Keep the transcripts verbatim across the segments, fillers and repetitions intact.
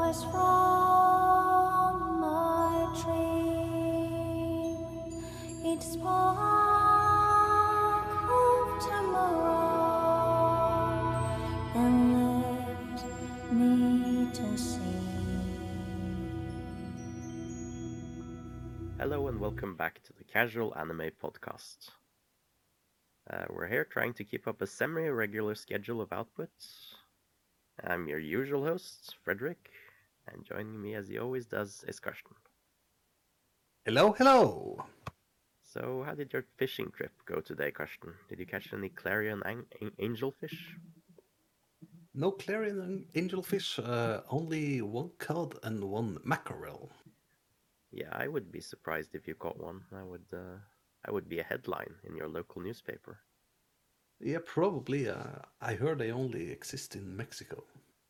rise from my dream. It spark of tomorrow and left me to see. Hello and welcome back to the Casual Anime Podcast. Uh, we're here trying to keep up a semi-regular schedule of outputs. I'm your usual host, Frederick, and joining me as he always does is Karsten. Hello, hello. So, how did your fishing trip go today, Karsten? Did you catch any clarion ang- an- angelfish? No clarion and angelfish, uh, only one cod and one mackerel. Yeah, I would be surprised if you caught one. I would, uh, I would be a headline in your local newspaper. Yeah, probably. Uh, I heard they only exist in Mexico.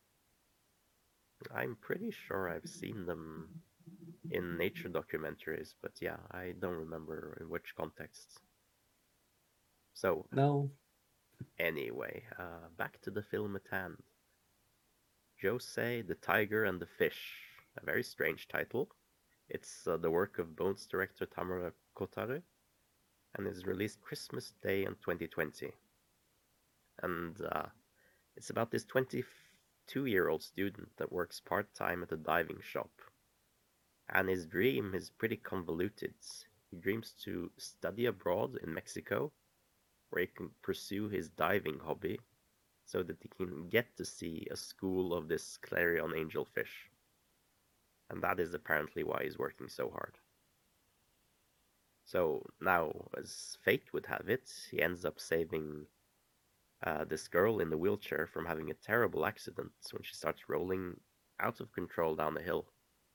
I'm pretty sure I've seen them in nature documentaries, but yeah, I don't remember in which context. So, No, anyway, uh, back to the film at hand. Josei, the Tiger and the Fish. A very strange title. It's uh, the work of Bones director Tamara Kotare and is released Christmas Day in twenty twenty. And uh, it's about this twenty-two year old student that works part time at a diving shop. And his dream is pretty convoluted. He dreams to study abroad in Mexico, where he can pursue his diving hobby so that he can get to see a school of this Clarion angelfish. And that is apparently why he's working so hard. So now, as fate would have it, he ends up saving uh, this girl in the wheelchair from having a terrible accident when she starts rolling out of control down the hill.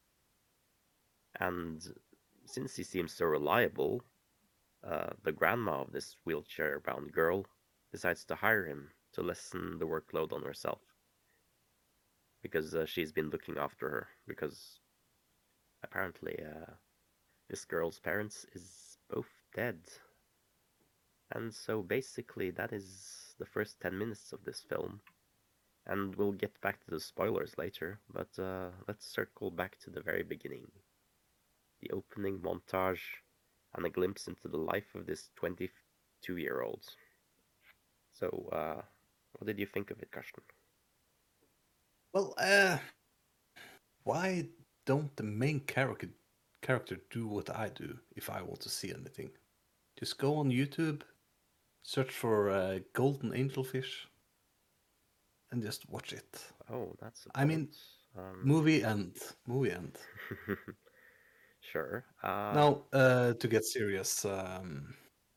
And since he seems so reliable, uh, the grandma of this wheelchair bound girl decides to hire him to lessen the workload on herself because uh, she's been looking after her because apparently uh, this girl's parents is both dead. And so basically that is the first ten minutes of this film. And we'll get back to the spoilers later, but uh, let's circle back to the very beginning. The opening montage and a glimpse into the life of this twenty-two year old. So, uh, what did you think of it, Karsten? well, uh, why don't the main character character do what I do if I want to see anything? Just go on YouTube, search for uh, golden angelfish, and just watch it. Oh, that's a I point. mean, Um, movie end, movie end. sure. Uh, Now, uh, to get serious, um,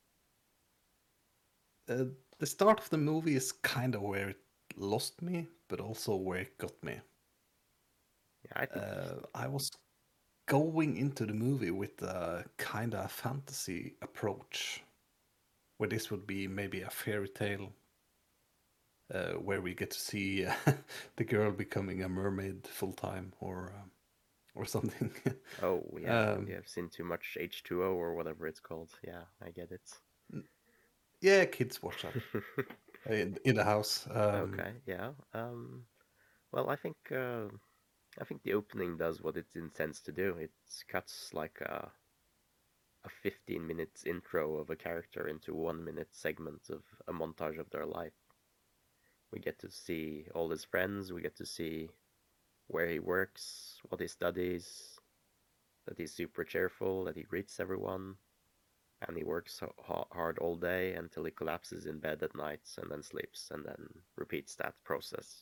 uh, the start of the movie is kind of where it lost me, but also where it got me. yeah, I think. Uh, I was going into the movie with a kind of fantasy approach, where this would be maybe a fairy tale, uh, where we get to see uh, the girl becoming a mermaid full time, or um, or something. Oh, yeah, you um, have seen too much H two O or whatever it's called. Yeah, I get it. yeah, kids watch that in in the house. Um, Okay, yeah. Um, well, I think uh, I think the opening does what it intends to do. It cuts like a a fifteen minutes intro of a character into one minute segment of a montage of their life. We get to see all his friends, we get to see where he works, what he studies, that he's super cheerful, that he greets everyone, and he works hard all day until he collapses in bed at night and then sleeps and then repeats that process.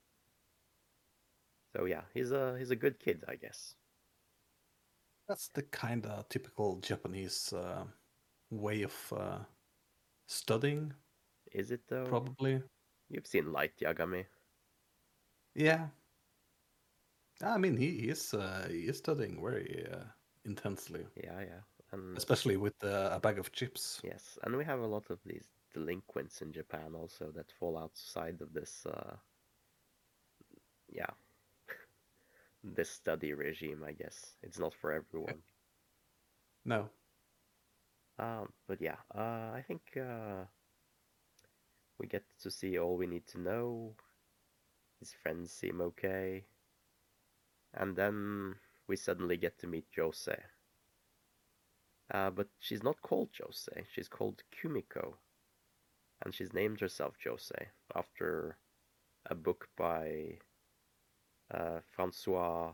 So yeah, he's a he's a good kid, I guess. that's the kind of typical Japanese uh, way of uh, studying, Is it though? probably. You've seen Light Yagami. Yeah, I mean he, he is uh, he is studying very uh, intensely, Yeah, yeah. And especially with uh, a bag of chips. yes, and we have a lot of these delinquents in Japan also that fall outside of this uh yeah, this study regime, I guess. It's not for Yeah. everyone. No, Um, but yeah, uh, I think uh, we get to see all we need to know. His friends seem okay. And then we suddenly get to meet Jose. Uh, but she's not called Jose, she's called Kumiko. And she's named herself Jose after a book by uh, Francois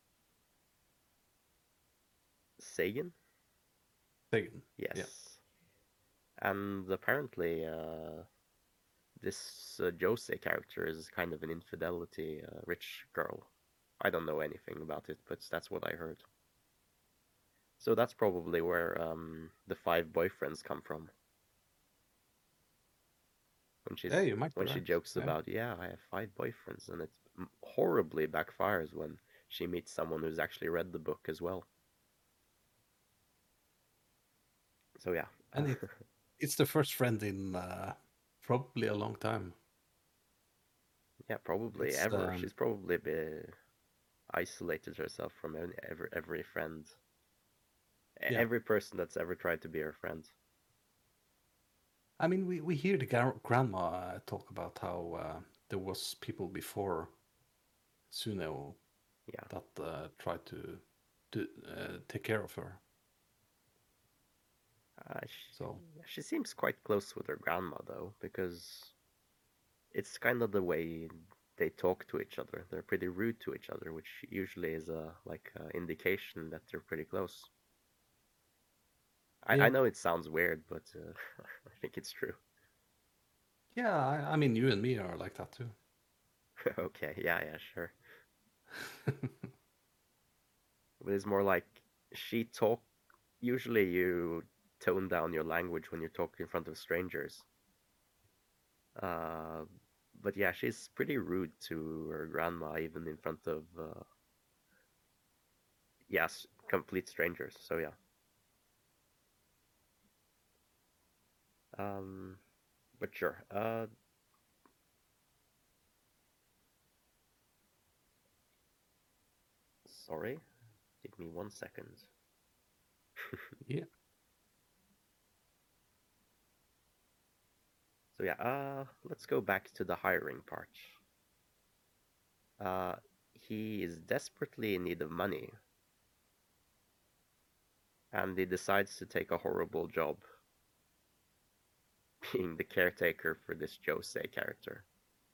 Sagan. Sagan. Yes. Yeah. And apparently, uh, this uh, Jose character is kind of an infidelity uh, rich girl. I don't know anything about it, but that's what I heard. So that's probably where um, the five boyfriends come from. When she's Yeah, you might be when she right. jokes Yeah. about, yeah, I have five boyfriends, and it horribly backfires when she meets someone who's actually read the book as well. So yeah, And it, it's the first friend in uh, probably a long time. yeah, probably It's ever. um, She's probably been isolated herself from every every, every friend, e- yeah. every person that's ever tried to be her friend. I mean, we, we hear the gar- grandma uh, talk about how uh, there was people before Suneo Yeah, that uh, tried to to uh, take care of her. uh, she, So she seems quite close with her grandma though, because it's kind of the way they talk to each other. They're pretty rude to each other, which usually is a like a indication that they're pretty close. I, I yeah, know it sounds weird, but uh, I think it's true. yeah. I, I mean, you and me are like that too. Okay, yeah, yeah, sure. But it's more like she talk. Usually, you tone down your language when you talk in front of strangers. Uh, but yeah, she's pretty rude to her grandma, even in front of uh, yes, complete strangers. So yeah. Um, but sure. Uh, sorry. Give me one second. Yeah. So yeah, uh, let's go back to the hiring part. Uh, he is desperately in need of money, and he decides to take a horrible job being the caretaker for this Jose character.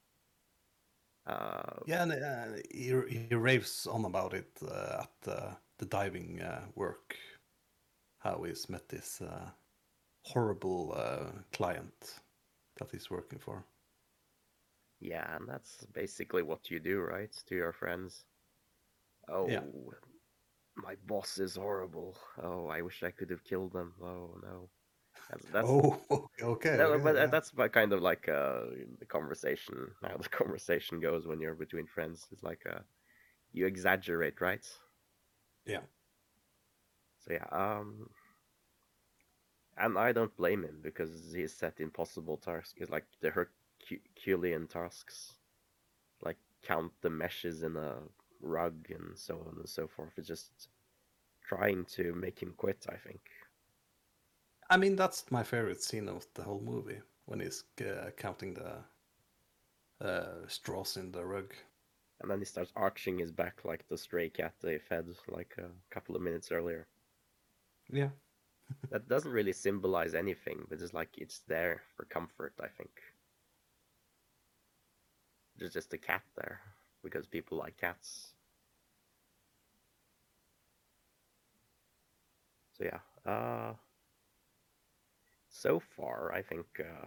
Uh, Yeah, and uh, he, he raves on about it uh, at uh, the diving uh, work, how he's met this uh, horrible uh, client that he's working for. yeah, and that's basically what you do, right, to your friends. Yeah. Oh, my boss is horrible. Oh, I wish I could have killed them. Oh no. That's that's Oh, okay, no, okay, but uh, yeah, that's my kind of like uh the conversation. How the conversation goes when you're between friends. It's like uh you exaggerate, right? yeah. So yeah, um, and I don't blame him because he's set impossible tasks. It's like the Herculean tasks, like count the meshes in a rug and so on and so forth. It's just trying to make him quit, I think. I mean, that's my favorite scene of the whole movie when he's uh, counting the uh, straws in the rug. And then he starts arching his back like the stray cat they fed like a couple of minutes earlier. Yeah. That doesn't really symbolize anything, but it's like it's there for comfort, I think. There's just a cat there because people like cats. So yeah, uh, so far I think uh,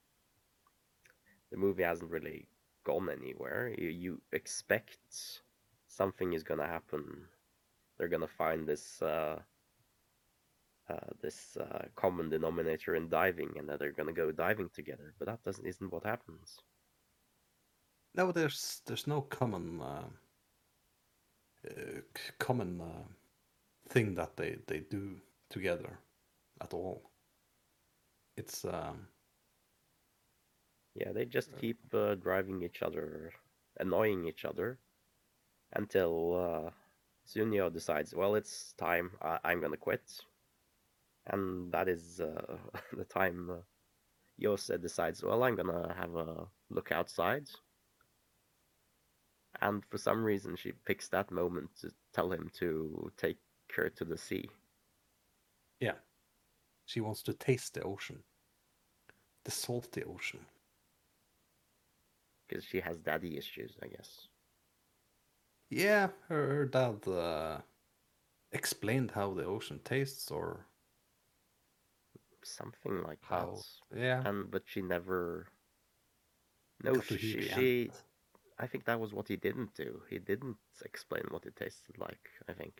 the movie hasn't really gone anywhere. You, you expect something is gonna happen. They're gonna find this uh, uh, this uh, common denominator in diving, and that they're gonna go diving together. But that doesn't isn't what happens. No, there's there's no common uh, uh, c- common uh, thing that they they do together at all. It's um, Yeah, they just keep uh, driving each other, annoying each other, until uh, Sunio decides, well, it's time. I- I'm gonna quit, and that is uh, the time uh, Yose decides, well, I'm gonna have a look outside. And for some reason, she picks that moment to tell him to take her to the sea. Yeah. She wants to taste the ocean. The salty ocean. Because she has daddy issues, I guess. Yeah, her, her dad uh, explained how the ocean tastes, or Something like how. that. Yeah. And but she never. No, Got to she, hear she, the she. end. I think that was what he didn't do. He didn't explain what it tasted like, I think.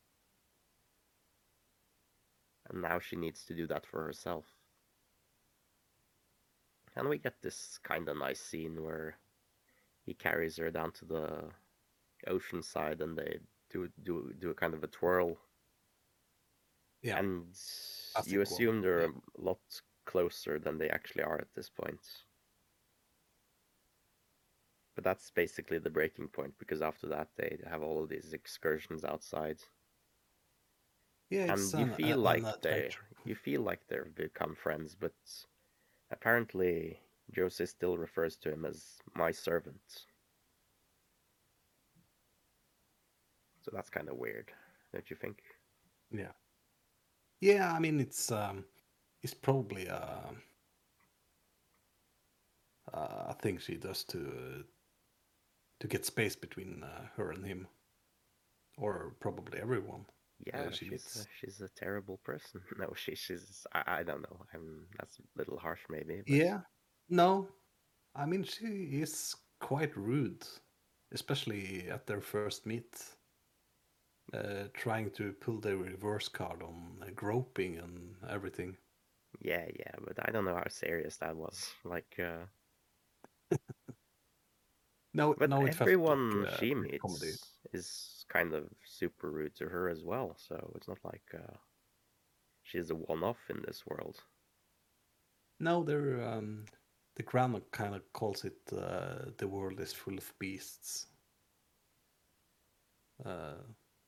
And now she needs to do that for herself. And we get this kind of nice scene where he carries her down to the ocean side and they do do do a kind of a twirl. Yeah. And Classic you one, assume they're yeah. a lot closer than they actually are at this point. But that's basically the breaking point because after that they have all of these excursions outside. Yeah, it's And you an, feel a- like an they adventure. you feel like they've become friends, but apparently Josie still refers to him as my servant. So that's kind of weird, don't you think? Yeah. Yeah, I mean it's um it's probably a a thing she does to to get space between uh, her and him, or probably everyone Yeah, uh, she she's a, meets. she's a terrible person. No, she she's I, I don't know. I'm that's a little harsh maybe, but Yeah, no, I mean she is quite rude, especially at their first meet. Uh, trying to pull the reverse card on uh, groping and everything. yeah, yeah, but I don't know how serious that was. Like, uh, No, but no, it felt like everyone uh, she comedy. meets is kind of super rude to her as well. So it's not like uh, she's a one-off in this world. No, they're um, the grammar kind of calls it uh, the world is full of beasts. Uh,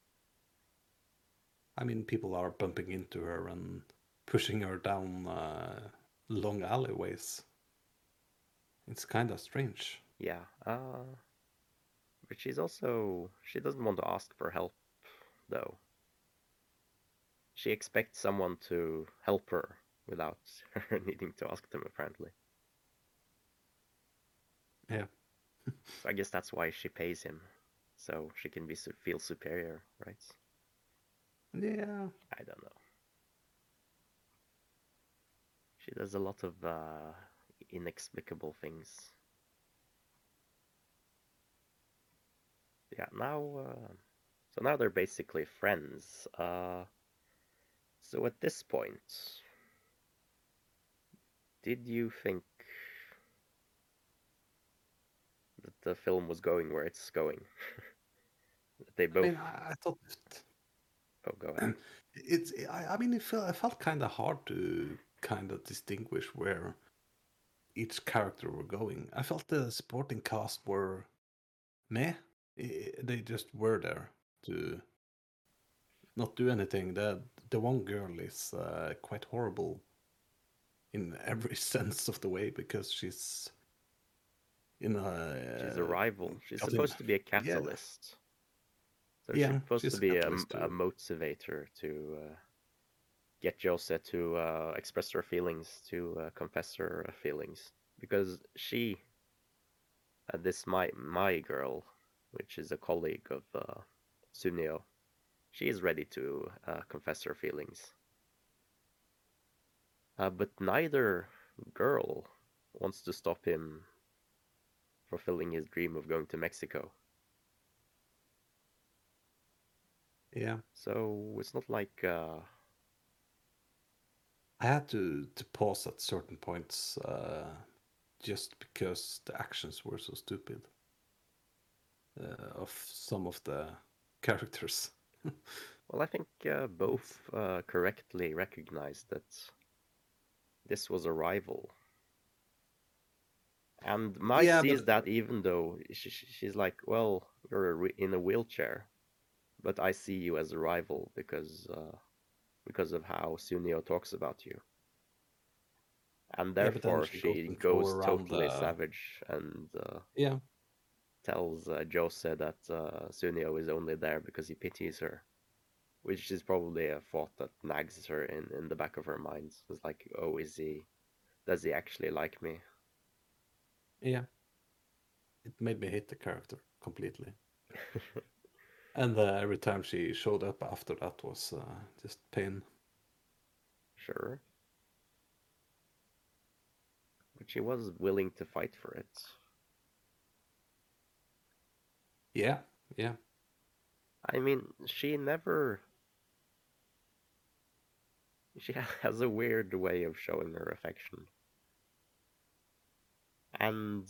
I mean, people are bumping into her and pushing her down uh, long alleyways. It's kind of strange. Yeah, uh, but she's also she doesn't want to ask for help though. She expects someone to help her without her needing to ask them, apparently. Yeah. So I guess that's why she pays him, so she can be feel superior, right? Yeah. I don't know. She does a lot of uh, inexplicable things. Yeah, now, uh, so now they're basically friends. Uh, so at this point, did you think that the film was going where it's going? That they I both. mean, I, I thought it, Oh, go ahead. it's. I, I mean, it felt. It felt kind of hard to kind of distinguish where each character were going. I felt the supporting cast were meh. I- They just were there to not do anything. The the one girl is uh, quite horrible in every sense of the way because she's in a She's a uh, rival. She's got him. supposed to be a Yeah, catalyst. So she's yeah, supposed to she's a be a, catalyst a too. motivator to uh, get Jose to uh, express her feelings, to uh, confess her feelings. Because she, uh, this my my girl, which is a colleague of uh, Sunio, she is ready to uh, confess her feelings. Uh, but neither girl wants to stop him fulfilling his dream of going to Mexico. Yeah, So it's not like uh, I had to to pause at certain points uh, just because the actions were so stupid uh, of some of the characters. well, I think uh, It's both uh, correctly recognized that this was a rival. And Mai yeah, but sees that even though she, she's like, well, you're in a wheelchair, but I see you as a rival because uh, because of how Sunio talks about you. And yeah, but then therefore she goes she and throw goes around totally the savage and uh, yeah. tells uh, Jose that uh, Sunio is only there because he pities her, which is probably a thought that nags her in, in the back of her mind. It's like, oh, is he, does he actually like me? Yeah. It made me hate the character completely. And uh, every time she showed up after that was uh, just pain. Sure. But she was willing to fight for it. Yeah, yeah. I mean, she never. She has a weird way of showing her affection. And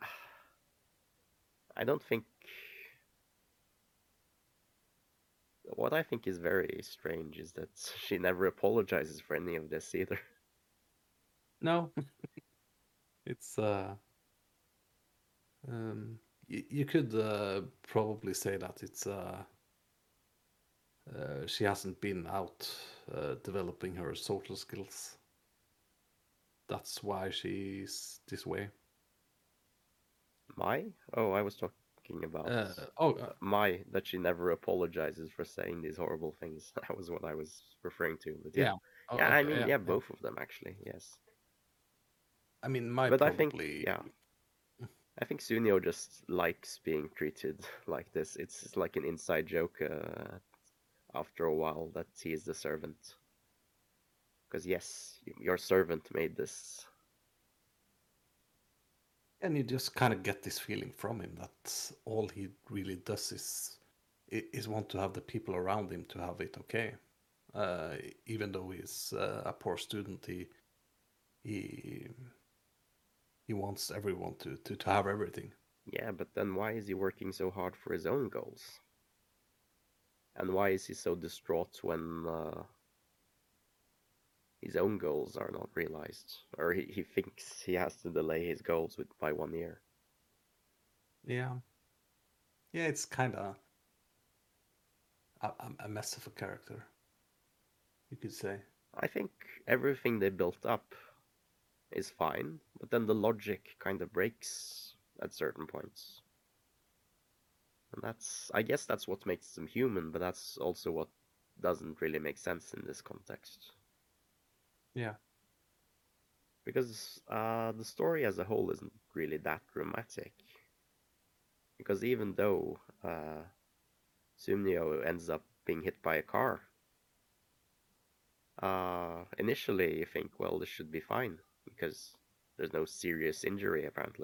I don't think. What I think is very strange is that she never apologizes for any of this either. No, it's uh, um, y- you could uh, probably say that it's uh, uh, she hasn't been out uh, developing her social skills. That's why she's this way. Mai? Oh, I was talking about Uh, oh, uh, Mai, that she never apologizes for saying these horrible things. That was what I was referring to. But yeah. yeah. Oh, Yeah, I okay, mean, yeah, yeah, yeah. both of them actually, yes. I mean, my But I think, probably. yeah, I think Sunio just likes being treated like this. It's just like an inside joke uh, after a while that he is the servant. Because yes, your servant made this. And you just kind of get this feeling from him that all he really does is is want to have the people around him to have it okay. Uh, even though he's uh, a poor student, he he he wants everyone to, to, to have everything. Yeah, but then why is he working so hard for his own goals? And why is he so distraught when uh, his own goals are not realized? Or he, he thinks he has to delay his goals with by one year? Yeah, yeah, it's kind of a, a mess of a character, you could say. I think everything they built up is fine, but then the logic kind of breaks at certain points. And that's, I guess that's what makes them human, but that's also what doesn't really make sense in this context. Yeah. Because uh, the story as a whole isn't really that dramatic. Because even though uh, Sumnio ends up being hit by a car, uh, initially you think, well, this should be fine, because there's no serious injury apparently.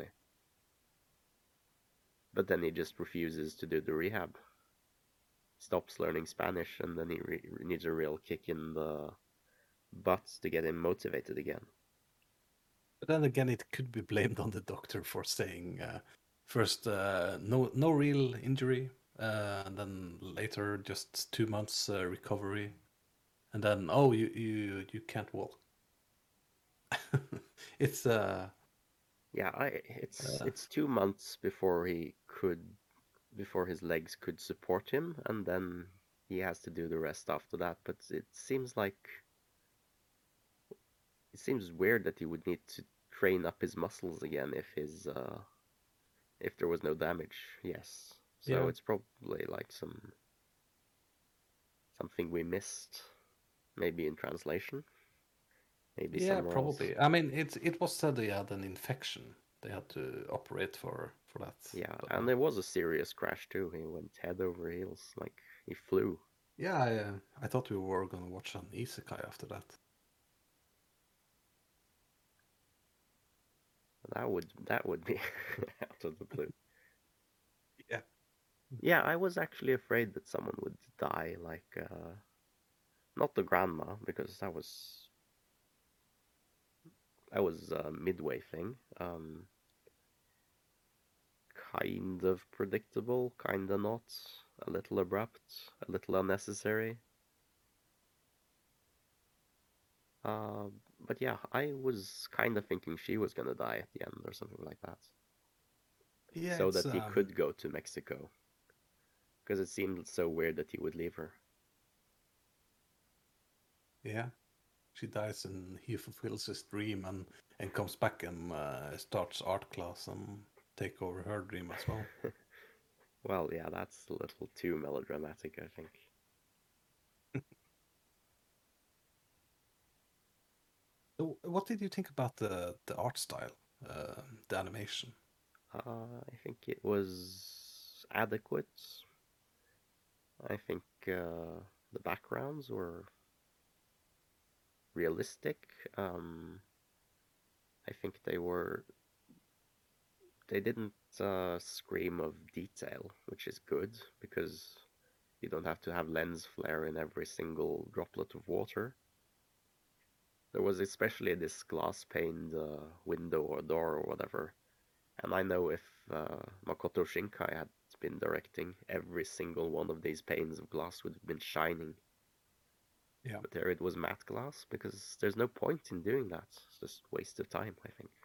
But then he just refuses to do the rehab. Stops learning Spanish, and then he re- needs a real kick in the butt to get him motivated again. But then again, it could be blamed on the doctor for saying uh, first uh, no no real injury, uh, and then later just two months uh, recovery, and then oh you you you can't walk. It's uh Yeah, I it's uh, it's two months before he could before his legs could support him, and then he has to do the rest after that. But it seems like it seems weird that he would need to train up his muscles again if his uh, if there was no damage. Yes, so yeah it's probably like some something we missed, maybe in translation, maybe yeah somewhere else. probably. I mean it it was said they had an infection. They had to operate for for that. Yeah, But, and uh, there was a serious crash too. He went head over heels, like he flew. yeah, I, uh, I thought we were gonna watch an isekai after that. That would that would be out of the blue. Yeah. Yeah, I was actually afraid that someone would die, like uh, not the grandma, because that was that was a midway thing. Um, kind of predictable, kinda not. A little abrupt, a little unnecessary. Uh, but yeah, I was kind of thinking she was gonna die at the end or something like that, Yeah, so it's that he um could go to Mexico, because it seemed so weird that he would leave her. yeah. She dies and he fulfills his dream and and comes back and uh, starts art class and take over her dream as well. Well, yeah, that's a little too melodramatic, I think. So what did you think about the the art style, uh, the animation? Uh, I think it was adequate. I think uh, the backgrounds were realistic. Um, I think they were. They didn't uh, scream of detail, which is good because you don't have to have lens flare in every single droplet of water. There was especially this glass paned uh, window or door or whatever. And I know if uh, Makoto Shinkai had been directing, every single one of these panes of glass would have been shining. Yeah. But there it was matte glass because there's no point in doing that. It's just waste of time, I think.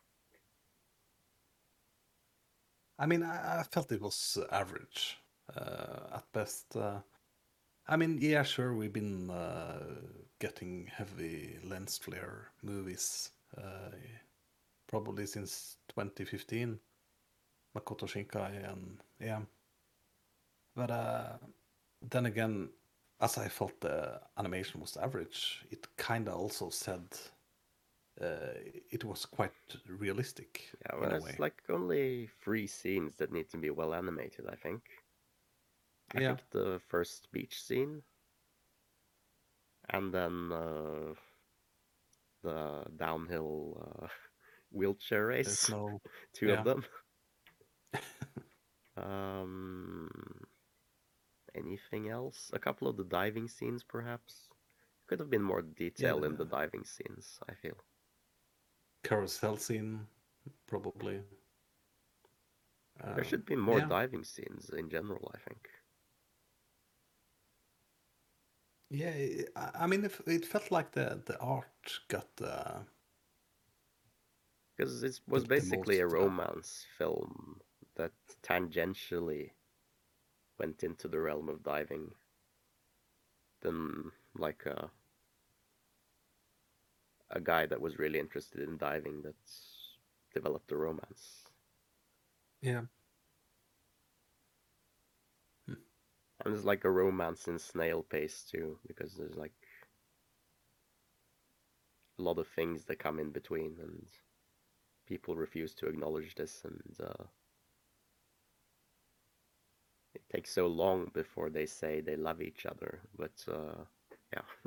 I mean, I, I felt it was average uh, at best. Uh, I mean, yeah, sure, we've been uh, getting heavy lens flare movies uh, probably since twenty fifteen. Makoto Shinkai, and yeah. But uh, then again, as I felt the animation was average, it kind of also said uh, it was quite realistic Yeah, in well, a it's way. like only three scenes that need to be well animated, I think. I Yeah, think the first beach scene, and then uh, the downhill uh, wheelchair there's race, no. two of Yeah, them. Um, anything else? A couple of the diving scenes, perhaps. Could have been more yeah, detail in the the diving scenes, I feel. carousel scene probably. There Um, should be more yeah, diving scenes in general, I think. yeah. I I mean, if it felt like the the art got uh, Because it the was the basically a most. Uh, romance film that tangentially went into the realm of diving than like a, a guy that was really interested in diving that developed a romance. yeah. Hmm. And it's like a romance in snail pace too, because there's like a lot of things that come in between, and people refuse to acknowledge this, and uh, it takes so long before they say they love each other. But uh, yeah,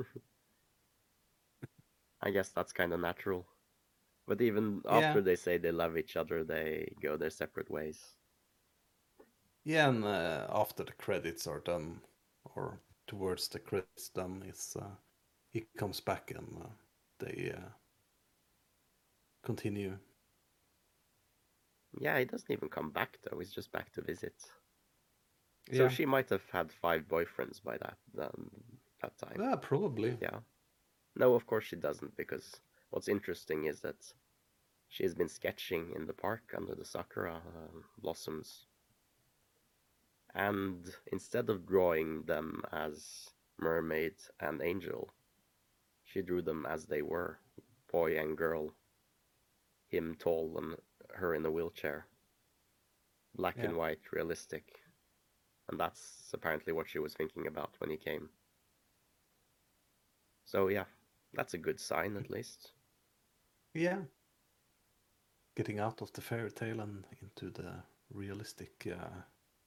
I guess that's kind of natural. But even Yeah, after they say they love each other, they go their separate ways. yeah, and uh, after the credits are done, or towards the credits done, is uh, he comes back and uh, they uh, continue. Yeah, he doesn't even come back though. He's just back to visit. So Yeah, she might have had five boyfriends by that um, that time. yeah, probably. Yeah. No, of course she doesn't, because what's interesting is that she has been sketching in the park under the sakura uh, blossoms, and instead of drawing them as mermaid and angel, she drew them as they were, boy and girl, him tall and her in a wheelchair, black Yeah, and white, realistic. And that's apparently what she was thinking about when he came. So yeah, that's a good sign at least. yeah. Getting out of the fairy tale and into the realistic. Uh,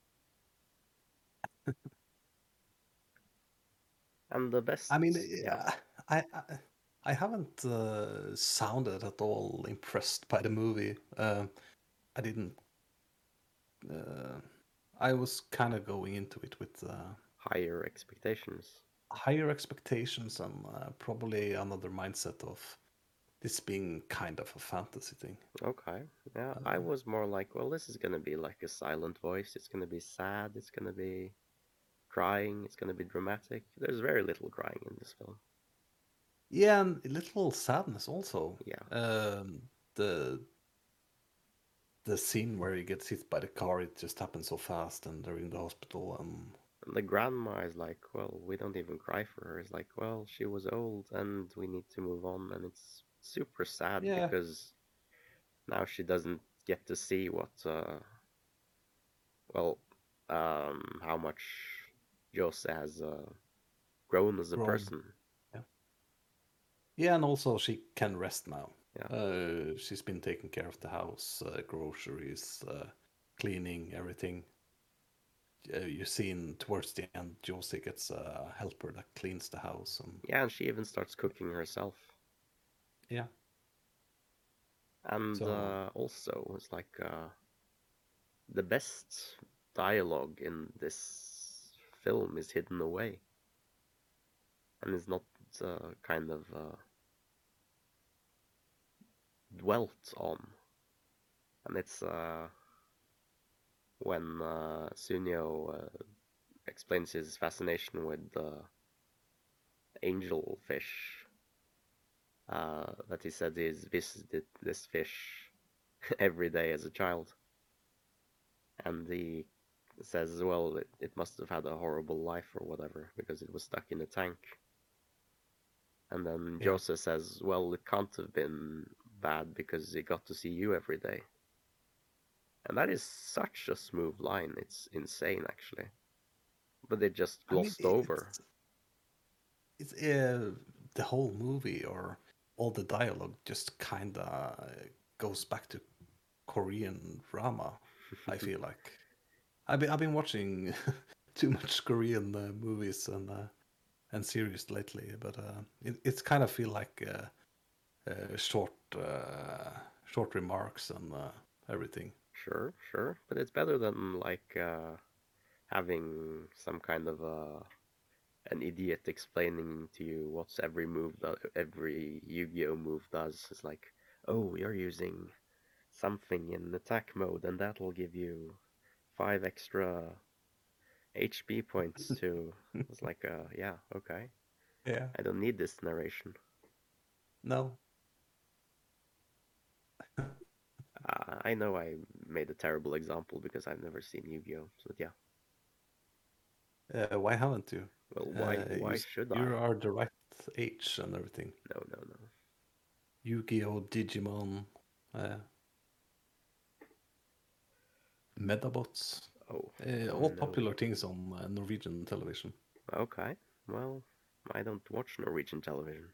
And the best, I mean, yeah, yeah, I, I I haven't uh, sounded at all impressed by the movie. Uh, I didn't. Uh, I was kind of going into it with uh, higher expectations. higher expectations and uh, probably another mindset of this being kind of a fantasy thing. Okay, yeah, I Uh, was more like, well, this is gonna be like a silent voice. It's gonna be sad. It's gonna be crying. It's gonna be dramatic. There's very little crying in this film. yeah, and a little sadness also. Yeah, Um, the the scene where he gets hit by the car, it just happens so fast, and they're in the hospital, and and the grandma is like, well, we don't even cry for her. It's like, well, she was old, and we need to move on, and it's super sad yeah, because now she doesn't get to see what, uh, well, um, how much Jose has uh, grown as a Grown. person. Yeah. Yeah, and also she can rest now. Yeah, Uh, she's been taking care of the house, uh, groceries, uh, cleaning, everything. Uh, you've seen towards the end, Josie gets a helper that cleans the house, and yeah, and she even starts cooking herself. yeah. And So uh, also, it's like uh, the best dialogue in this film is hidden away, and is not uh, kind of uh, dwelt on. And it's uh, when uh, Sunio uh, explains his fascination with uh, angelfish, uh, that he said he's visited this fish every day as a child. And he says, well, it, it must have had a horrible life or whatever because it was stuck in a tank. And then yeah. Joseph says, well, it can't have been bad because it got to see you every day. And that is such a smooth line. It's insane, actually. But it just I mean, glossed over. it's it's uh, the whole movie or all the dialogue just kind of goes back to Korean drama. I feel like I've been I've been watching too much Korean uh, movies and uh, and series lately, but uh, it, it's kind of feel like uh, uh, short uh, short remarks and uh, everything. Sure, sure. But it's better than, like, uh, having some kind of uh, an idiot explaining to you what's every move that every Yu-Gi-Oh move does. It's like, oh, you're using something in attack mode, and that'll give you five extra H P points too. It's like, uh, yeah, okay. Yeah. I don't need this narration. No. Uh, I know I made a terrible example because I've never seen Yu-Gi-Oh. So yeah. Uh, why haven't you? Well, why Uh, you why s- should you I? are the right age and everything. No, no, no. Yu-Gi-Oh, Digimon, uh, Medabots, Oh, uh, oh all no. popular things on uh, Norwegian television. Okay. Well, I don't watch Norwegian television.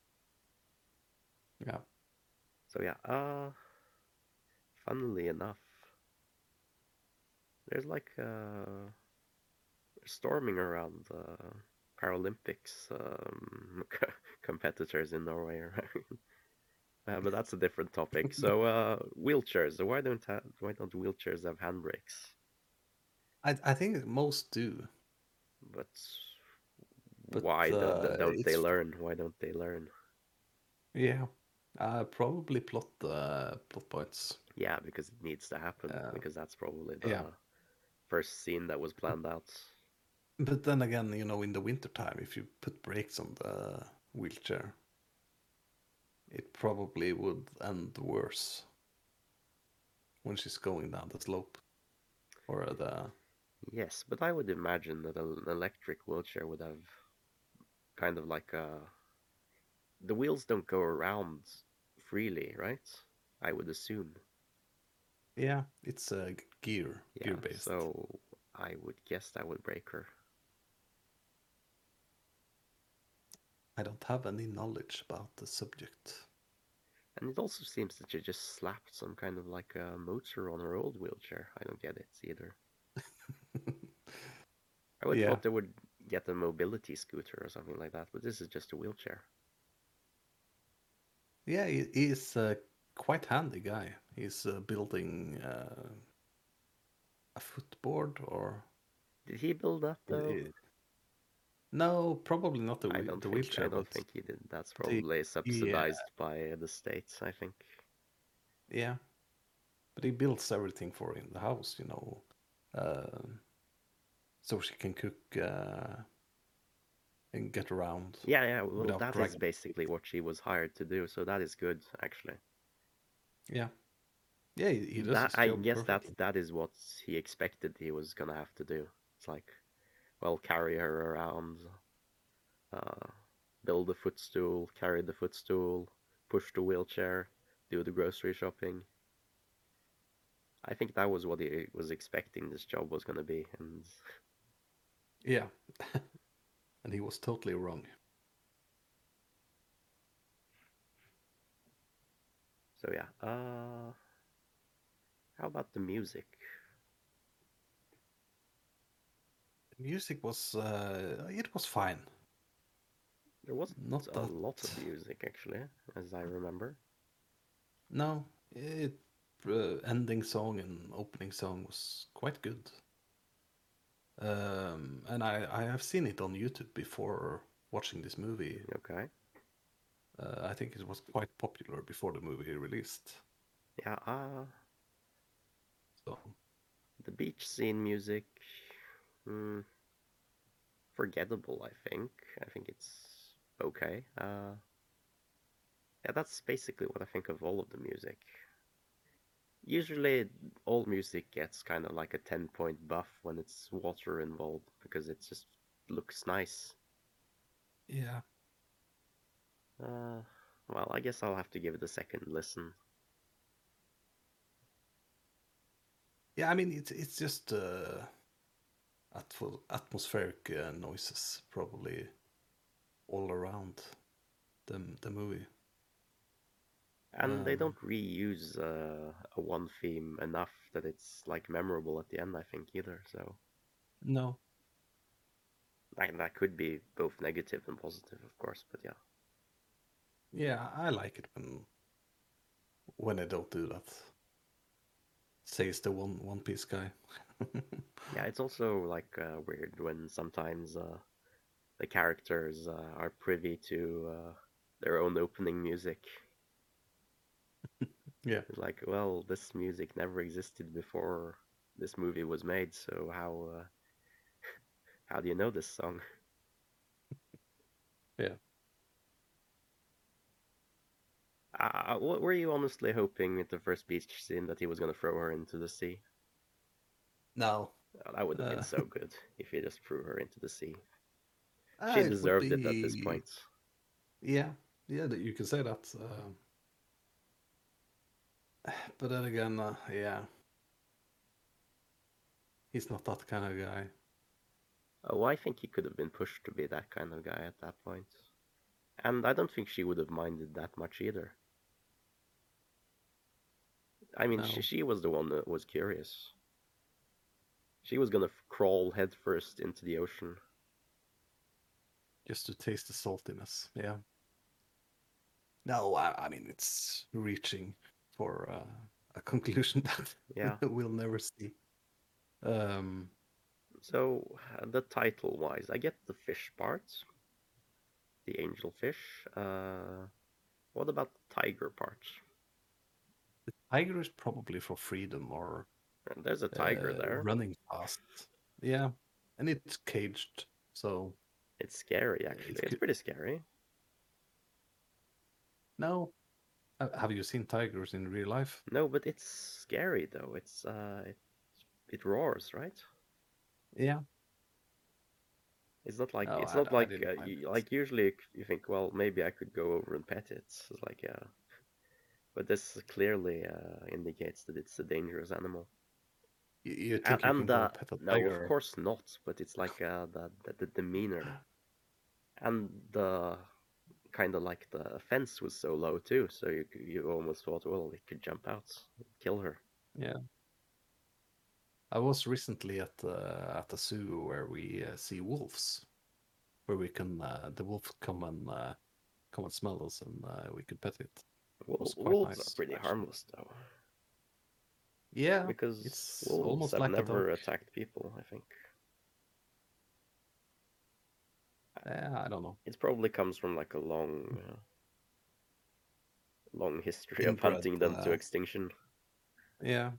Yeah. So yeah, uh funnily enough, there's like uh storming around uh Paralympics um, competitors in Norway, right? Uh, but that's a different topic. So uh wheelchairs. Why don't ha- why don't wheelchairs have handbrakes? I I think most do, But but why don't uh, don't they it's learn? Why don't they learn? yeah, uh, probably plot uh, plot points. Yeah, because it needs to happen. Uh, Because that's probably yeah, the first scene that was planned out. but then again, you know, in the winter time, if you put brakes on the wheelchair, it probably would end worse when she's going down the slope or the Yes, but I would imagine that an electric wheelchair would have kind of like a. The wheels don't go around freely, right? I would assume. yeah, it's a gear gear Yeah, based. so I would guess that would break her. I don't have any knowledge about the subject. And it also seems that she just slapped some kind of like a motor on her old wheelchair. I don't get it either. I would Yeah, thought they would get a mobility scooter or something like that, but this is just a wheelchair. yeah, he, he's a quite handy guy. He's uh, building uh, a footboard or Did he build that it, though? it, no, probably not the I wheel, don't the think I wheelchair, but don't think he did. That's but he, probably he uh, subsidized by the states, I think. yeah, but he builds everything for in the house, you know, uh, so she can cook uh, and get around Yeah, yeah, well without that is dragging. basically what she was hired to do, so that is good actually. Yeah, yeah, he, he does That his I job guess that perfectly. that is what he expected he was gonna have to do. It's like, well, carry her around, uh, build a footstool, carry the footstool, push the wheelchair, do the grocery shopping. I think that was what he was expecting this job was going to be, and Yeah. And he was totally wrong. so yeah. Uh, how about the music? The music was uh, it was fine. There wasn't Not a that. lot of music actually, as I remember. No, it uh, ending song and opening song was quite good. Um, and I I have seen it on YouTube before watching this movie. Okay. Uh, I think it was quite popular before the movie released. Yeah. Uh, So the beach scene music, mm, forgettable. I think. I think it's okay. Uh, yeah, that's basically what I think of all of the music. Usually, all music gets kind of like a ten point buff when it's water involved because it just looks nice. yeah, Uh, well, I guess I'll have to give it a second listen. yeah. I mean, it's it's just uh, atmo- atmospheric uh, noises probably all around the the movie. And they Um, don't reuse uh, a one theme enough that it's like memorable at the end, I think, either. So no, that, that could be both negative and positive, of course, but yeah. yeah, I like it when when I don't do that. Says the one One Piece guy. Yeah, it's also like uh, weird when sometimes uh, the characters uh, are privy to uh, their own opening music. Yeah, It's like, well, this music never existed before this movie was made, so how uh, how do you know this song? yeah. Uh, what were you honestly hoping with the first beach scene that he was gonna throw her into the sea? No, Oh, that would have been uh, so good if he just threw her into the sea. ah, She it would deserved it at this be. point. Yeah, yeah, that you can say that. Um, but then again, uh, yeah, he's not that kind of guy. Oh, I think he could have been pushed to be that kind of guy at that point. And I don't think she would have minded that much either. I mean, she, No, she was the one that was curious. She was gonna f- crawl headfirst into the ocean. just to taste the saltiness. Yeah. No, I, I mean it's reaching for uh, a conclusion Yeah. that we'll never see. Um, So, uh, the title wise, I get the fish part, the angel fish. Uh, what about the tiger part? the tiger is probably for freedom or And there's a tiger uh, there. running fast. Yeah, and it's caged, so It's scary, actually. it It's could. pretty scary. No, uh, have you seen tigers in real life? No, but it's scary though. It's uh, it, it roars, right? Yeah. It's not like No, it's I, not I like didn't uh, mind you, it. like usually you think, well, maybe I could go over and pet it. It's like yeah, but this clearly uh, indicates that it's a dangerous animal. You, you And, think you and can go uh, pet a no, of tiger? course not. But it's like uh, the, the the demeanor and the kind of like the fence was so low too, so you you almost thought, well, it could jump out, kill her. Yeah. I was recently at uh, at a zoo where we uh, see wolves, where we can uh, the wolf come and uh, come and smell us, and uh, we could pet it. It was quite Wolves are nice, pretty actually. harmless though, Yeah, because it's wolves almost have like a dog. never attacked people. I think Yeah, I don't know. it probably comes from like a long, uh, long history of Inbred. hunting them to Uh, extinction. yeah,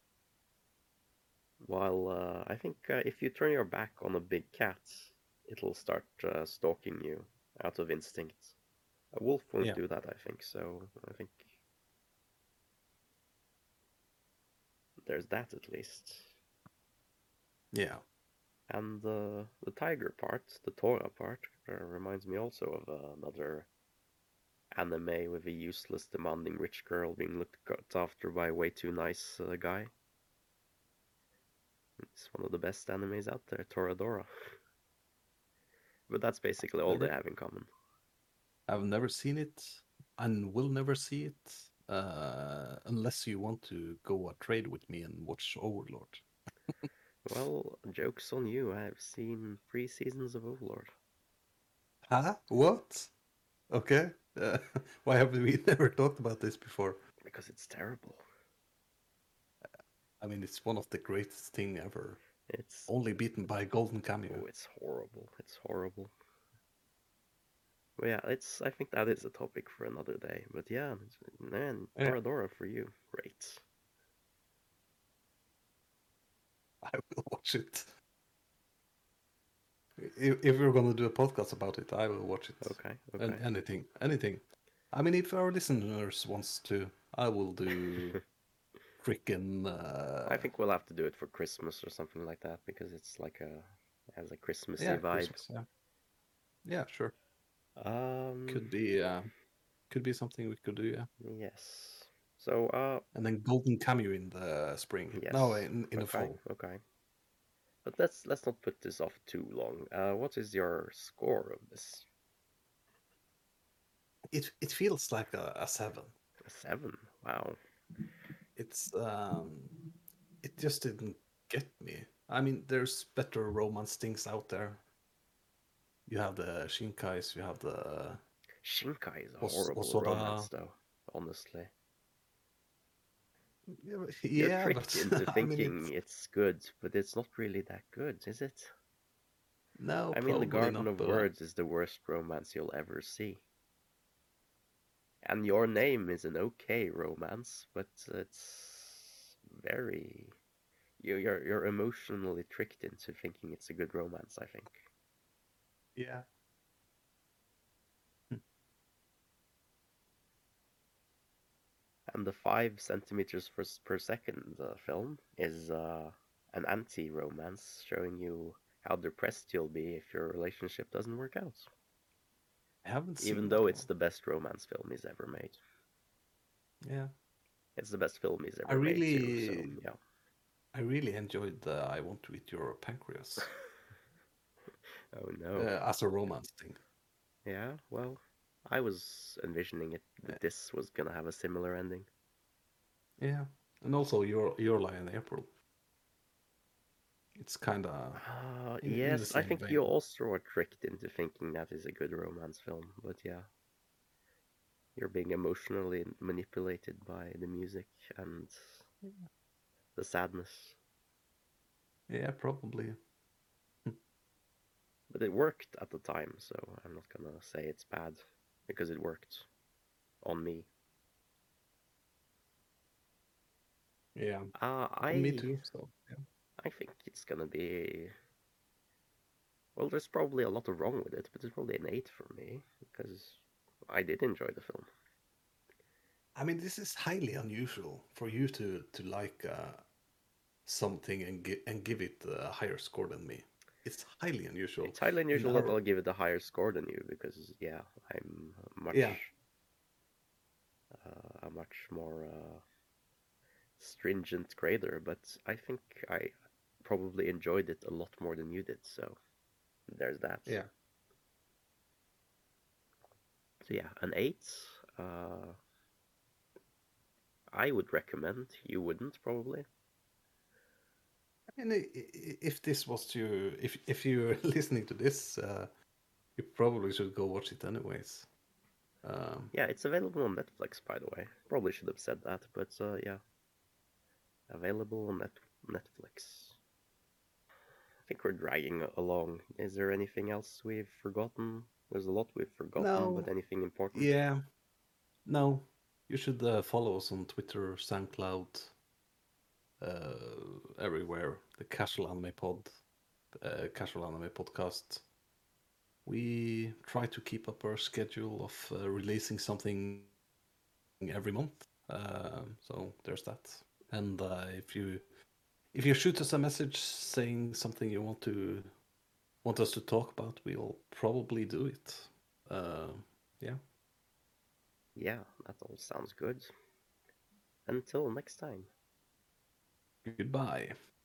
While uh, I think uh, if you turn your back on a big cat, it'll start uh, stalking you out of instinct. A wolf won't yeah, do that, I think. So I think there's that at least. yeah. And uh, the tiger part, the Tora part, uh, reminds me also of uh, another anime with a useless, demanding rich girl being looked after by a way too nice uh, guy. It's one of the best animes out there, Toradora. But that's basically all Never, they have in common. I've never seen it and will never see it uh, unless you want to go a trade with me and watch Overlord. Well, joke's on you. I've seen three seasons of Overlord. Huh? What? Okay. Uh, why have we never talked about this before? Because it's terrible. I mean, it's one of the greatest thing ever. It's Only beaten by Golden Cameo. oh, it's horrible. It's horrible. Well, yeah, it's. I think that is a topic for another day. But yeah, man, Yeah. Toradora for you, great. I will watch it. If, if we're gonna do a podcast about it, I will watch it. Okay, And okay. anything, anything. I mean, if our listeners wants to, I will do freaking. Uh, I think we'll have to do it for Christmas or something like that because it's like a has a Christmassy yeah, vibe. Christmas. Yeah, yeah, sure. Um, Could be. Uh, could be something we could do. Yeah. yes. So, uh, And then Golden Cameo in the spring. yes. No, in, in the Okay, fall. okay. But let's let's not put this off too long. Uh, what is your score of this? It it feels like a, a seven. A seven. Wow. It's um, it just didn't get me. I mean, there's better romance things out there. You have the Shinkais, you have the Shinkai is a Os- horrible Osoda. romance, though. Honestly, Yeah, but- you're yeah, tricked but into I mean, thinking it's it's good, but it's not really that good, is it? no, I mean, The probably Garden not. of But Words is the worst romance you'll ever see. And Your Name is an okay romance, but it's very you you're you're emotionally tricked into thinking it's a good romance, I think. yeah, And the five centimeters per, per second uh, film is uh, an anti-romance, showing you how depressed you'll be if your relationship doesn't work out. I haven't seen Even that though it's one. the best romance film he's ever made. Yeah, It's the best film he's I ever made too, so really, yeah. I really enjoyed the I Want to Eat Your Pancreas Oh no. uh, as a romance thing. Yeah, well, I was envisioning it Yeah. that this was gonna have a similar ending. Yeah, and also Your Your Lie in April. It's kind of Uh, in, in the yes, I same think vein. you also are tricked into thinking that is a good romance film, but yeah. You're being emotionally manipulated by the music and the sadness. Yeah, probably. But it worked at the time, so I'm not gonna say it's bad because it worked on me. Yeah, Uh, I on me too. So yeah. I think it's gonna be well. There's probably a lot of wrong with it, but it's probably an eight for me because I did enjoy the film. I mean, this is highly unusual for you to to like uh, something and give and give it a higher score than me. It's highly unusual. It's highly In unusual that our- I'll give it a higher score than you because yeah, I'm much Yeah. uh, a much more uh, stringent grader, but I think I probably enjoyed it a lot more than you did. So there's that. Yeah. So yeah, an eight. Uh, I would recommend. You wouldn't probably. I mean, i- i- if this was to if if you're listening to this, uh, you probably should go watch it anyways. Um, Yeah, it's available on Netflix, by the way. Probably should have said that, but uh, yeah, available on Net- Netflix. I think we're dragging along. Is there anything else we've forgotten? There's a lot we've forgotten, no. but anything important? Yeah. No. You should uh, follow us on Twitter, SoundCloud, uh, everywhere. The Casual Anime Pod, uh, Casual Anime Podcast. We try to keep up our schedule of uh, releasing something every month. Uh, so there's that. And uh, if you if you shoot us a message saying something you want to want us to talk about, we'll probably do it. Uh, yeah. Yeah, that all sounds good. Until next time. Goodbye.